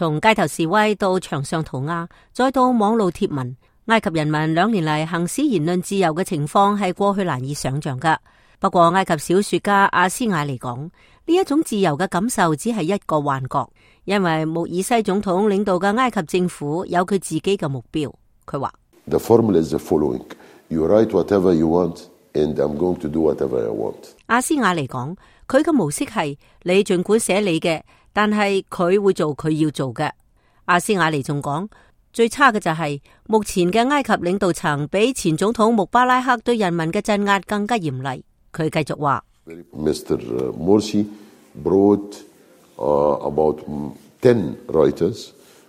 從街頭示威到牆上塗鴉，再到網路貼文，埃及人民2年嚟行使言論自由嘅情況係過去難以想象噶。不過埃及小說家阿斯瓦尼講，呢一種自由嘅感受只係一個幻覺，因為穆爾西總統領導嘅埃及政府有佢自己嘅目標。佢話 The formula is the following: You write whatever you want, and I'm going to do whatever I want. 阿斯瓦尼講，佢嘅模式係你盡管寫你嘅，但係佢會做佢要做嘅。阿斯瓦尼仲講，最差嘅就係目前嘅埃及領導層比前總統穆巴拉克對人民嘅鎮壓更加嚴厲。佢繼續話 Mr. Morsi brought about 10 writers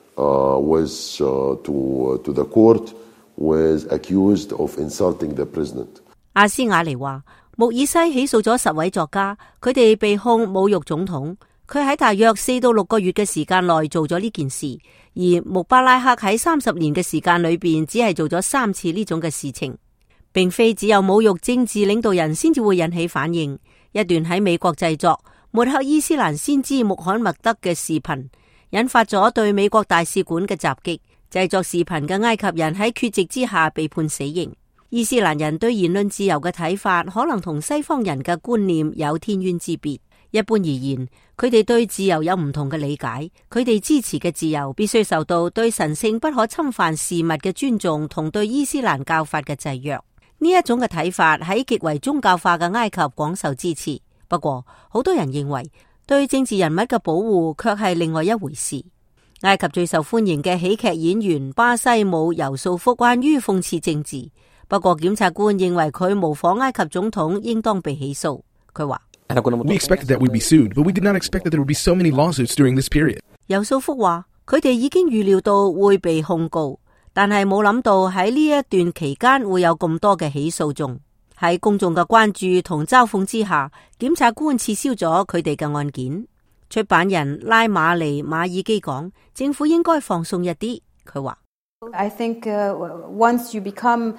to the court was accused of insulting the president. 阿斯瓦尼話，穆爾西起訴咗10位作家，佢哋被控侮辱總統。佢喺大約4到6個月嘅時間內做咗呢件事，而穆巴拉克喺30年嘅時間裏邊只係做咗3次呢種嘅事情。並非只有侮辱政治領導人先至會引起反應。一段喺美國製作抹黑伊斯蘭先知穆罕默德嘅視頻，引發咗對美國大使館嘅襲擊。製作視頻嘅埃及人喺缺席之下被判死刑。伊斯蘭人對言論自由嘅睇法可能同西方人嘅觀念有天淵之別。一般而言，佢哋對自由有唔同嘅理解，佢哋支持嘅自由必須受到對神聖不可侵犯事物嘅尊重同對伊斯蘭教法嘅制約。呢一種嘅睇法喺極為宗教化嘅埃及廣受支持。不過，好多人認為對政治人物嘅保護卻係另外一回事。埃及最受歡迎嘅喜劇演員巴西姆尤素福關於諷刺政治，不過檢察官認為佢模仿埃及總統應當被起訴。佢話 We expected that we'd be sued, but we did not expect that there would be so many lawsuits during this period. 尤素福話佢哋已經預料到會被控告，但係冇諗到喺呢一段期間會有咁多嘅起訴中。喺公眾嘅關注同嘲諷之下，檢察官撤銷咗佢哋嘅案件。出版人拉馬尼馬爾基講，政府應該放鬆一啲。佢話 I think once you become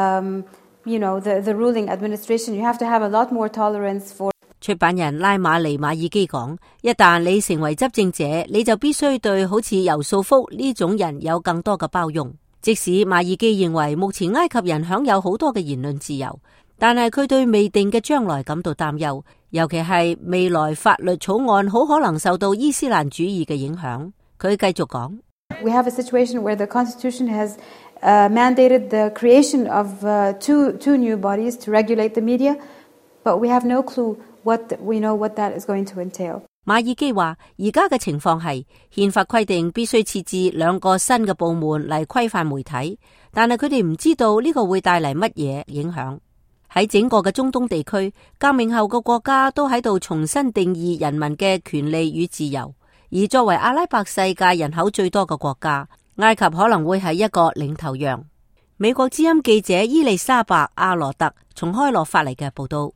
the ruling administration, you have to have a lot more tolerance for。 出版人拉馬尼馬爾基講，一旦你成為執政者，你就必須對好似尤素福呢種人有更多嘅包容。即使馬爾基認為目前埃及人享有好多嘅言論自由，但係佢對未定嘅將來感到擔憂，尤其係未來法律草案好可能受到伊斯蘭主義嘅影響。佢繼續講 We have a situation where the Constitution has mandated the creation of two new bodies to regulate the media, but we have no clue what that is going to entail. 馬爾基話，而家嘅情況係憲法規定必須設置2個新嘅部門嚟規範媒體，但係佢哋唔知道呢個會帶嚟乜嘢影響。喺整個嘅中東地區，革命後嘅國家都喺度重新定義人民嘅權利與自由，而作為阿拉伯世界人口最多嘅國家，埃及可能會係一個領頭羊。美國之音記者伊麗莎白阿羅特從開羅發嚟嘅報道。